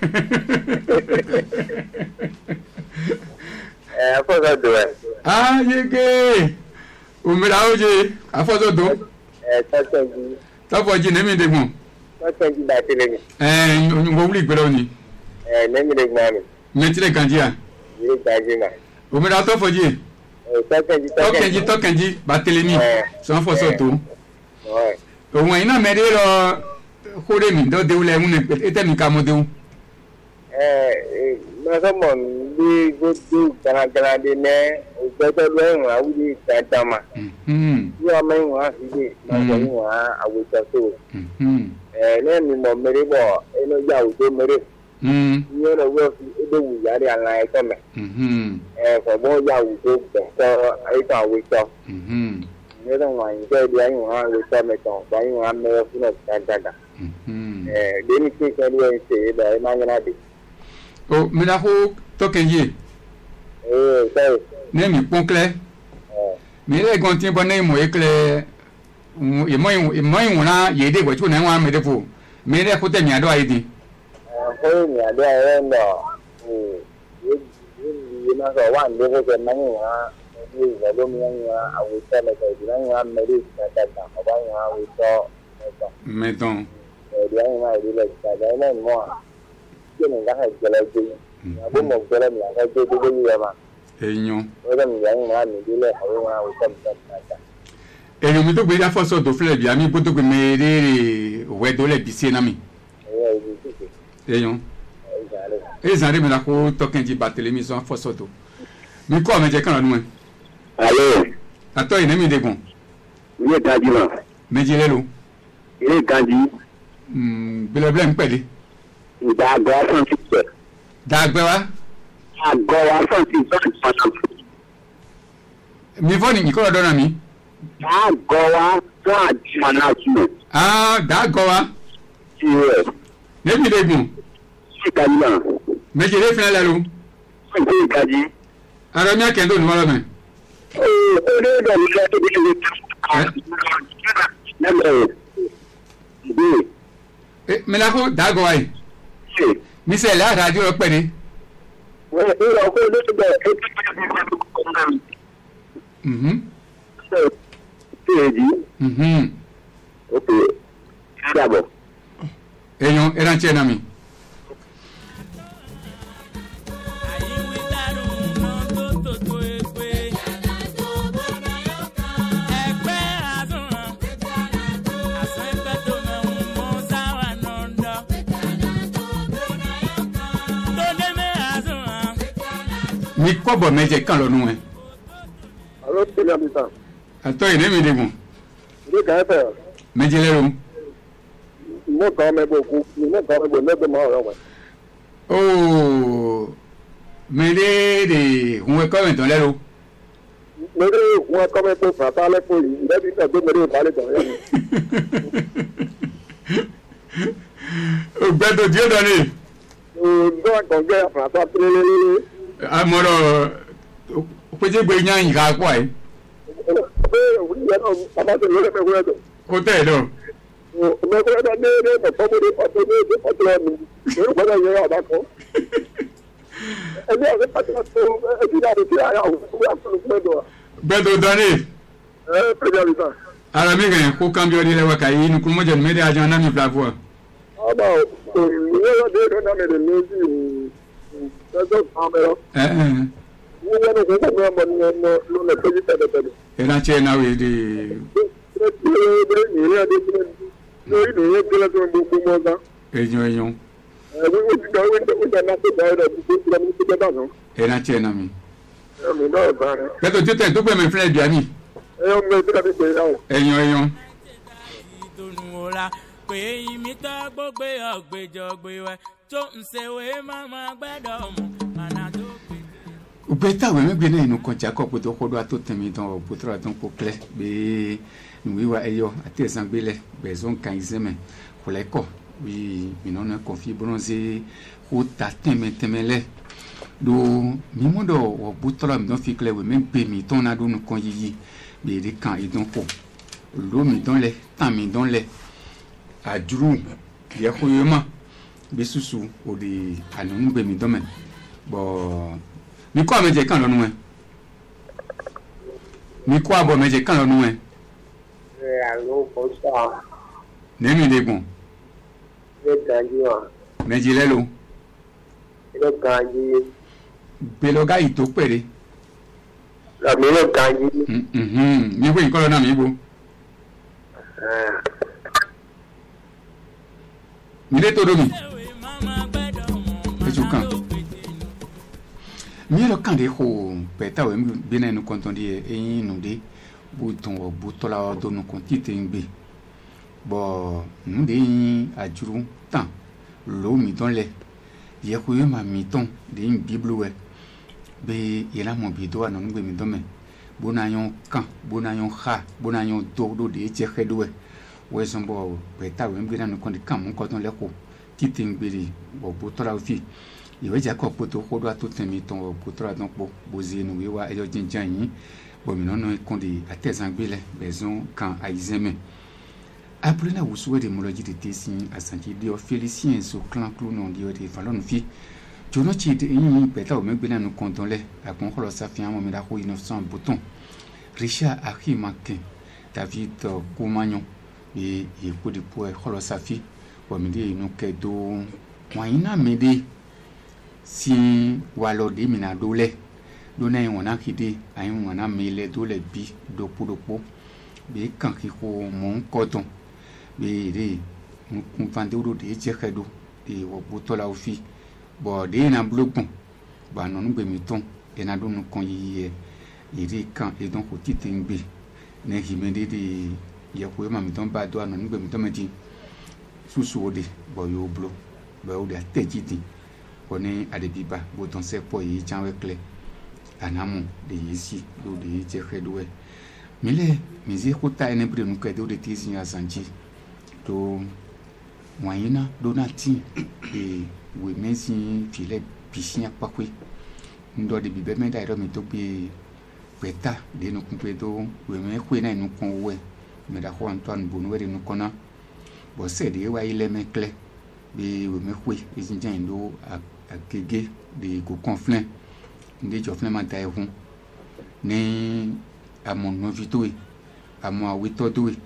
Apa kau tu? Ah, ye ke. Umirau je. Apa tu tu? Tatangi. Tahu je nemi demo. Tatangi batin ni. Ngomli belo ni. Nemi dek mami. Menci le kanjia. Ini kanji mah. Umirau tu foji. Tokenji batelemi. Sans force tu. Ouais. Au moins ina merero kore mi do de ule mun ete mi kamo de. Masamon di gudu kana de ne ubeto lo wa udi tama. Yo mai wa ide ma ko wa awuta so. Ne mi mo merebo eno ya udo mere. Yo no wo fi edo wu ya de ala e tome. Ko bo ya udo so ai ta awuta. Nếu trong ngoài chơi đi anh hoa người ta mày còn có anh hoa mê cũng là tan tan. Đến khi cái đi anh sẽ để mang cái này đi. Oh, mình đã hô token gì? Đây. Nên mình bông kle. Mình lại còn tiền bao nhiêu mỗi kle, mỗi na gì đi của chú này hoa mình được phụ. Mình lại hô tên nhà đó ai đi? Hô nhà đó em đó. Nó có quan điểm của mình hoa. Như là lúc mình ăn uống xe này thì nó ăn mấy đi là tan tan, họ bảo ăn uống cho. Meton. Đi ăn ngoài đi là cái đấy nó ngon. Chứ mình có hay cái này gì. Bố một cái làm cái gì cái gì mà. Enyo. Rồi mình ăn ngoài mình đi là họ ăn uống tan tan. Enyo mi to gbe da foso do fle bi ami boto gbe me re we do le bi se na mi. Enyo. Ezare mi la ko token ji Barthélemy so foso do. Mi ko me je kan nu. Allô. Ato ine mi de gun. Ile gaji ma. Meji le lo. Ile gaji. Bele bele npele. Da go asan ti pe. Da gbe wa. Go asan ti so. Mi foni mi ko do na mi. Da go wa so management. Ah, da go wa. Yes. Ne mi de gun. Si gaji ma. Meji le fin le lo. Si gaji. Ara mi akendo ni wala me. Me la ko da go wa yi. Mi se la radio pe ni. Okay. D'abord. Eyon, eran che na mi. Mi kobo meje kan lo nu e. Allô, c'est bien ça. Ato ine mi de gun. Ile ga fa. Meje le ro. Mo ka me bo ku, mo ka me bo me bo ma ro. Oh. Me de un ko en ton le ro. Me de un ko me to fa ta le ko yi, le bi ta do me de ba le do ya. O gbedo dio do ni. Do ko ge fa ta trele. Amoro peje gbe yan yi ka kwa yi. O te do. Me ko da ne ne ko mo de pa to ne pa to ni. Yo ko da ye aba ko. Ele o pa to e di da ti ya o ko do. Gbedo do ni. Presidenta. Ara mi gan ko cambio di le wa ka yi nu ku mo je me de ajan na mi plafo. Aba o ni yo de na me de ni ji. Eso camero. Wo ya no ko mo mo no le pe ta de. Era che na we di. Eyon. Era che na mi. Peto jete to pe me fle bi ami. Eyon. Pé imita gbogbo ọgbẹjọgbe wẹ tó ń ṣèwé mama gbẹdọ mọ mana tó gbé. Ubeta we me gbene inu konja ko poto kodo ato temi don potra don ko ple be nuiwa eyo ate san gbele be zon kan izeme ko le ko wi mi non confie bronze ko ta temele do mi mo do wo butola mi don fi kle we men pe mi ton na do nu kon yiyi be de kan e don ko lo mi don le tan mi don le ajuru ye ko yema be susu o de anu be mi don men bo mi ko meje kan lo nu mi ko abo meje kan lo nu Allo, bonsoir. ne mi de gun Le ganji meje le lo le ganji beloga ito pere la mi le ganji mi ko nko lo na mi bo mi le to do mi eju kan mi lo kan de ko peta we bi na nu konton di eyin nu de bu ton o bu to la do nu kon ti te ngbe bo nu de yin ajuru tan lo mi don le ye ko ye ma mi ton de yin biblu we be yela mo bi do anu ngbe mi don me bona yon kan bona yon kha bona yon do de je khedo we so bo peta we bi na nu kon di kan mo konton le ko ti te ngbe ri bo bu to la fi ìwé jẹ́ kọ́ pé tó kódó àtúntẹ̀mí tán ọ̀pọ̀ tó rà tán pọ̀ bóze inú wíwá ẹjọ́ jíjẹ́ yìí bọ̀mìnà náà kún de àtẹ̀sángbélẹ̀ bẹ̀zún kan àìsẹ́mẹ̀. Après la wusoué de mologie de tessin à santi de félicien so clan clou non de de falon fi jono chi de yin beta o megbena no kondole a kon kholo safian mo mira ko 900 bouton Richard Akimakin David Koumagnon et ko de po kholo safi o mi de no kedo waina mede si walo de mina dole dona yin wana kide ayin wana mele dole bi dopo be kan ki ko mon koton be re un fande do de jekedo de wo botola ofi bo de na blogbon ba nonu gbe mi ton e na do nu kon yi iri kan e don ko tite ngbe ne himede de ye ko ma mi ton ba do nonu gbe mi ton meti susu ode bo yo blo ba o de atejidi oni adebiba bo ton se po yi janwe kle anamu de yesi do de jekedo e mile mizi kuta ene bre nu kedo de tizin azanji to wanyina donati e we mesi file pishin apakwe ndo de bibe me dairo mi to bi peta de no kumpe do we me kwe na nu kon we me da ko Antoine Bonu we nu kona bo se de wa ile me kle bi we me kwe ezinjan ndo agege de ko conflin ndi jofle ma dai hun ni amon no vitoe amo awito doe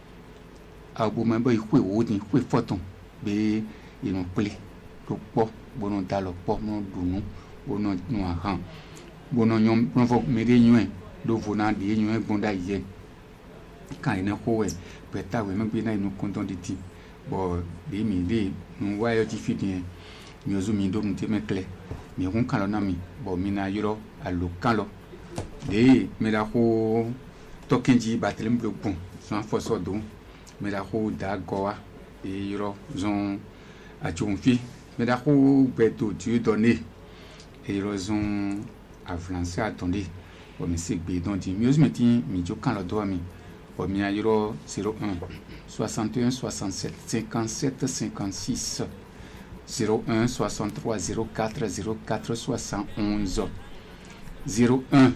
abo me boy kwe woni kwe foton be inu ple to po bono dalo po no dunu bono no ahan bono nyom no fo me de nyuen do vona de nyuen bonda ye kan ina ko we peta we me bi na inu konton de ti bo de mi de nu wa yo ti fidien mi ozu mi do nte me kle mi hun kan lo na mi bo mi na yoro alo kan lo de me da ko tokenji batelem blogbon san foso do me da ko da goa e yoro zon a chonfi me da ko beto tu donné e yoro zon a français attendez o me se gbe don di mieux me tin mi jo kan lo do mi o mi a yoro 01 61 67 57 56 01 63 04 04 71 01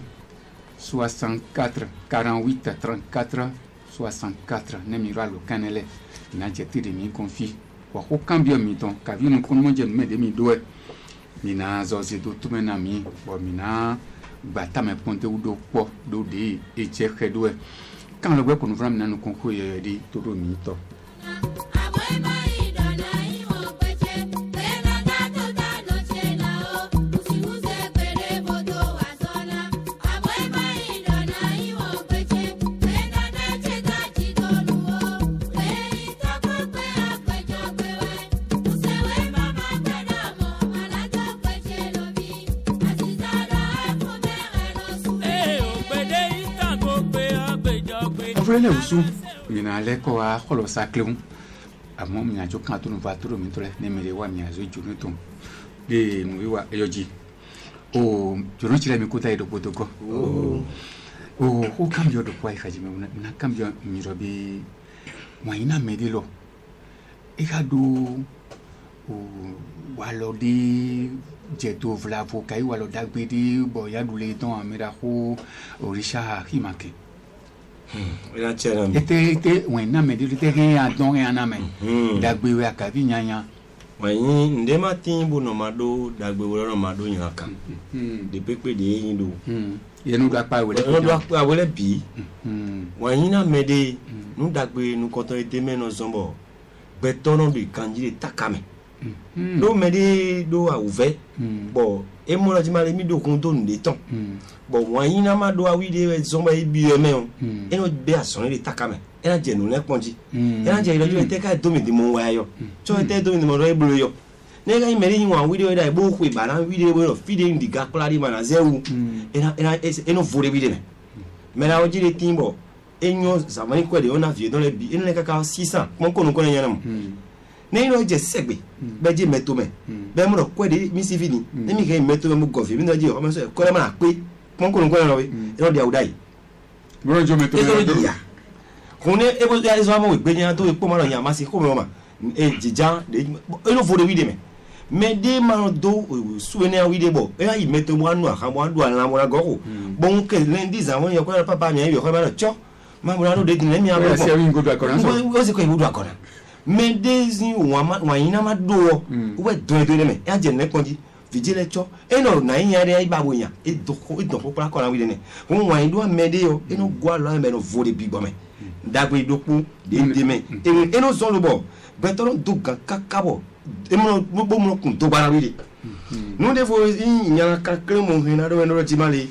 64 48 34 64 nemira lo kanele na jeti de mi confi wa ko cambio mi ton ka vi no kon mo je me de mi do mi na zo se do tu me na mi bo mi na gbata me ponte udo po do de e che kedo kan lo gbe ko no vram na no kon ko ye di to do mi to frene usu mina leko a kholo saklum amo mina jo kan tunu vaturo mi tole ne mere wa mi azo junu ton de mu wa eyoji o junu chile mi kuta edo potoko o cambio do kwai khajime na cambio mi robi wa ina medilo e ka do walo di jeto vlavo kai walo dagbe di boya dule don amira ko orisha himake ina chera mi ete wena me di te ke adon ana me dagbe we akabi nyanya wayi ndema timbu no mado dagbe wo no mado nyaka de pepe de yin do yenu da pa we no do pa we le bi wayi na mede nu dagbe nu koto ete me no zombo betono de kanjire takame do mede do a ouvert bon e mo la jimale mi do kun to nde ton bon wayi na ma do a wi de zombo e bi e me o e no be ason de takame e na je nu le ponji e na je iloju e te ka do mi di mo wa yo so e te do mi di mo ro e bulu yo ne ga imeri yin wa video da e bo ku ba na video we no feed in di ga kula di mana zewu e no vore bi de me na o ji de timbo enyo zamani ko de ona vie dans le bi ene ka 600 mon ko no ko nyana mo ne no je segbe be je meto me be mo ko de mi si fini ne mi ke meto me mo gofi mi no je o me so ko le ma pe mon ko no ko no we e no dia udai bro jo meto me kone e bo ya zo mo gbe nya to e po ma lo nya ma si ko me ma e jija de e no fo de wi de me de ma do souvenir wi de bo e ya meto mo anu aka mo adu ala mo la go bon ke lundi za won yo ko papa mi yo ko ma cho ma mo anu de tin mi abo se wi ngodo akora so o se ko ibudu akora me de zin wa yin na ma do o we do de me ya je ne ponji vigile cho e no na yin ya de ba bo yan e do ko pra ko la wi de ne won wa yin do me de yo e no gwa lo me no vo de bi gbo me dagbe dopu de me e no so lo bo betoro do gan kakabo e mo bo mo kun to bara wi de no de fo yin yan ka kre mo hin na do no ti male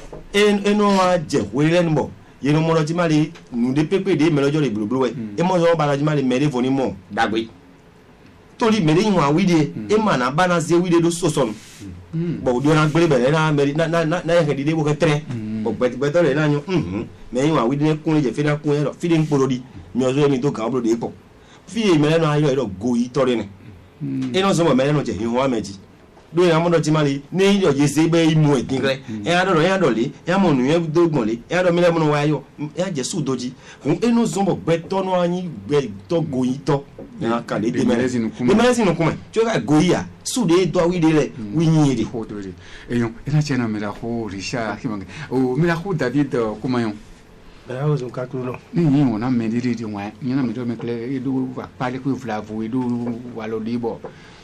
e no a je we le nbo ye no mo lo ti male nu de pepe de me lojo le blublu we e mo so bara ti male me de fo ni mo dagbe tori me de yin wa wi de e ma na bana ze wi de do so so no bo do na gbere bele na me na ye de bo ke tre bo beto le na nyu me yin wa wi de kun je fe na kun e ro fi de nporo di mi o so mi to kan bro de po fi me le no ayo e ro go yi tori ne e no so mo me le no je hin wa meji do ya mo do ti male ni yo je se be imu e tingre e ya do le ya mo nu ye do gbon le ya do mi le mo no wa yo ya je su doji kun e no so mo beto no anyi be to go yi to na ka le de merezi no kuma jo ga go yi a su de do wi de le wi yin de ho do de eyon ina chena me la ho risha himange o me la ho David kumayon Bela o zon kakulo ni ona me di di wa ni na me do me kle e do wa pale ku vlavo e do walo libo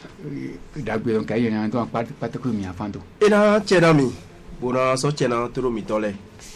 dagbe on kai na to pata ku mi afando ina chena mi bona so chena toro mi tole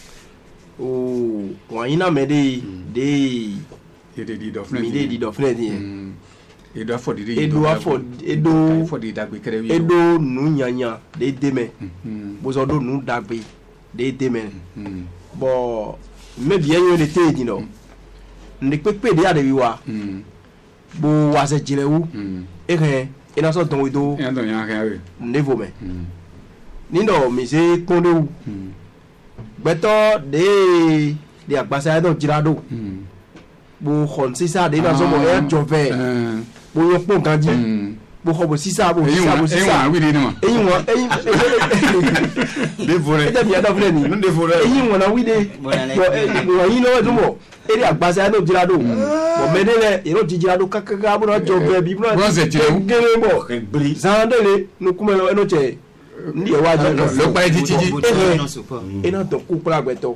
o wa ina me de di do fne mi de di do fne di e do for di for di dagbe kere wi e do nu nyanya de me bo so do nu dagbe de me bo me bien yo de te di no ndi pepe de ade wi wa bo wa se jire wu e he ina so don we do e don ya ka we niveau me ni no mi se kondo beto de agbasa do jirado bo khon sisa de na so bo e jove bo yo pon kanji bo khobo sisa wi de no eyin won de fore e bi ada fore ni no de fore eyin won na wi de bo eyin no do mo eri agbasa do jirado bo medele ero jirado kakaka bo no jove bi bo se jire gere mo gbri zandele no kumelo eno che ndi e wa je lo pa ti ena to ku pra gbeto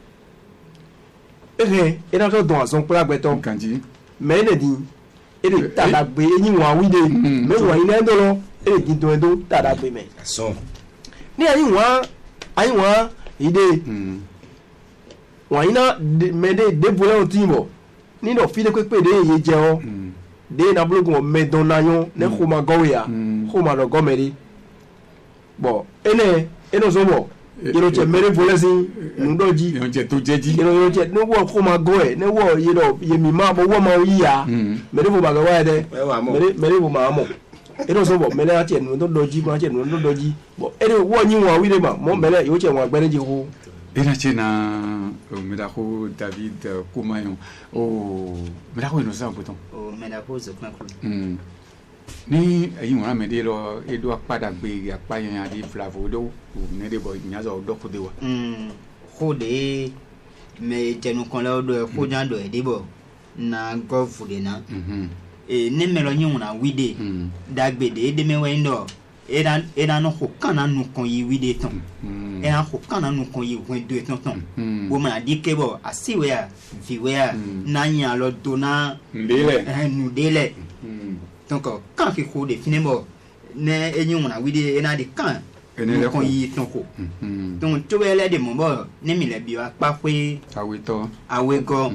ena to don ason pra gbeto kanji me ne di ere tada gbe yin wa wi de me wa ina ndo lo ere gi do ndo tada gbe me so ni ayin wa ide wa ina me de bole o timo ni no fi de pepe de ye je o de na blogun me don na yon ne ko ma go ya ko ma lo go me ri bon eno so bo yero che mere volesi ndoji yo je to jeji yero che no wo ko ma go e ne wo yero ye mi ma bo wo ma yi ya mere bo ba ga wa de mere bo ma mo eno so bo mere a che no doji ma che no doji bo ere wo nyi wa wi de ma mo mere yo che wa gbere ji ho ina chena me da ho David kumayon o me da ho no sa bouton o me da ho zo kwa ku ni ayin wona me de lo e do pada gbe apa yan adi flavo do ne de boy nya zo do ko de wa ho de me jenu kon la do ko jan do e de bo na go fu de na ne melo nyuna wide dagbede de me wendo era no hokana nu kon yi wide ton era hokana nu kon yi wen do ton bo ma di ke bo asiwe a viwe a na nya lo dona nu dele donc quand ki ko de finemo ne nyuna wide na de kan nu kon yi ton ko donc to ele de mo bo ne mi le bi wa pa pe awego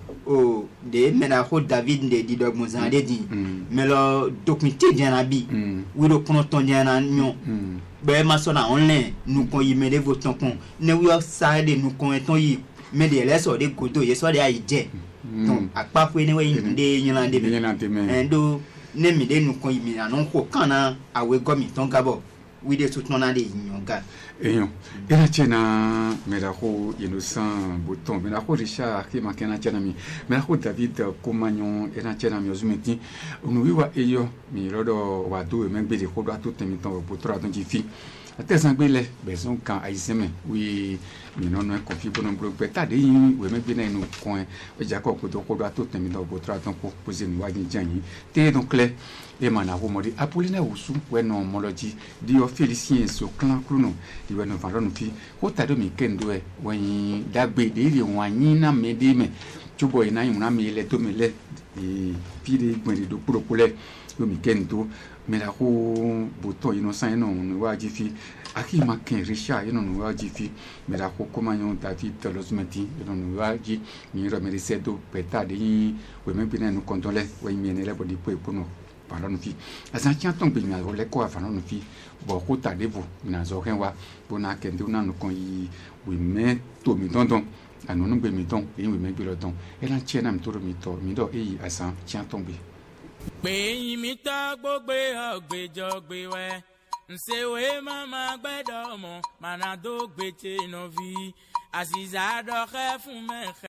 o de mena ko David de di dog mozande di melo documenté janabi wi do kono ton jana nyon be ma so na online nous kon yi mede voton kon ne wi sa de nous kon eton yi mede le so de godo ye so de ayi je donc apa ko ne we de nyilande me endo ne mi de nous kon yi mi anon ko kana awe gomi ton gabo wi de tout non ande nyonga eyon ela tena melako innocent bouton melako Richard qui makena tena mi melako David Komagnon ela tena mi ozumeti unuwiwa eyo mi rodo wadu mengbele ko do atutemi ton botra don jifi atesangbe beson kan aiseme wi mi nono kofi bonon blog beta de yin we mengbele nu kon e jako ko do atutemi don botra don ko poser mi wajin janyi te donc le e mana ko modi Apollinaire Wusu weno moloji di o Félicien so clan kruno di weno varon fi ko tado mi kendo e wen dagbe de ri wanyi na medeme tubo ina yuna mi le to mi le e pire gbere do propole yo mi kendo me la ko boto innocent no waji fi aki makin Richard no waji fi me la ko Komagnon David Lozumeti no waji mi remercier do peta de we me bina no condole we mi ne le bodi po no parlons fi asan tian ton bin na le ko afano no fi bo ko ta devo na zo ken wa bona kende na no kon yi we me to mi don anu no be mi don e we me bi lo don e la tian am to mi to mi do e asan tian ton bi pé mi ta gbogbo ọgbẹjọgbẹ wẹ nsewe mama gbẹdọ mọ manado gbẹtẹ nọvi àṣìṣà dọkẹ fún mẹkẹ.